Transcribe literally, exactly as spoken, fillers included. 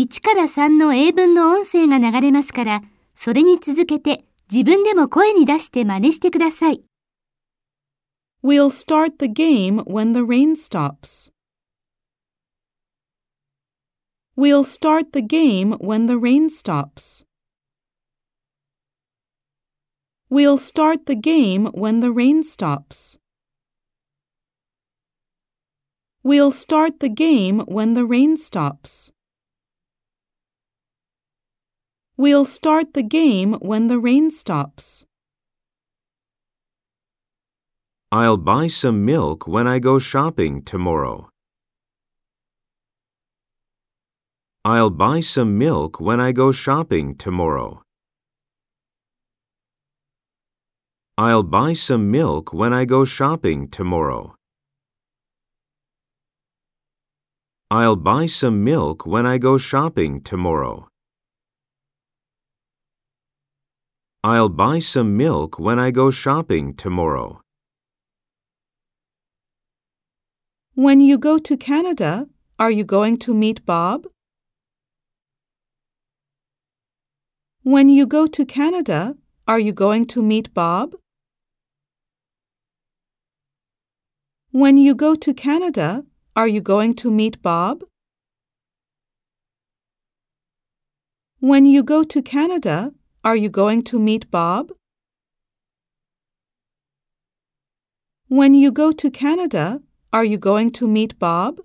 いちからさんの英文の音声が流れますから、それに続けて自分でも声に出して真似してください。 We'll start the game when the rain stops. We'll start the game when the rain stops. We'll start the game when the rain stops. We'll start the game when the rain stops. We'll start the game when the rain stops. I'll buy some milk when I go shopping tomorrow. I'll buy some milk when I go shopping tomorrow. I'll buy some milk when I go shopping tomorrow. I'll buy some milk when I go shopping tomorrow. I'll buy some milk when I go shopping tomorrow. When you go to Canada, are you going to meet Bob? When you go to Canada, are you going to meet Bob? When you go to Canada, are you going to meet Bob? When you go to Canada, are you going to meet Bob? When you go to Canada, are you going to meet Bob?